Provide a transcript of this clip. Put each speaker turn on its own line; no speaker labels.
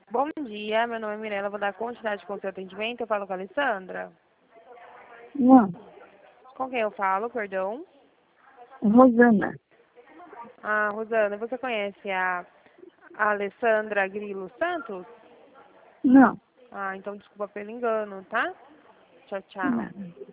Bom dia, meu nome é Mirella, vou dar continuidade com o seu atendimento. Eu falo com a Alessandra.
Não,
Com quem eu falo, perdão?
Rosana.
Ah, Rosana, você conhece a Alessandra Grilo Santos?
Não,
Ah, então desculpa pelo engano, tá? Tchau, tchau.
não.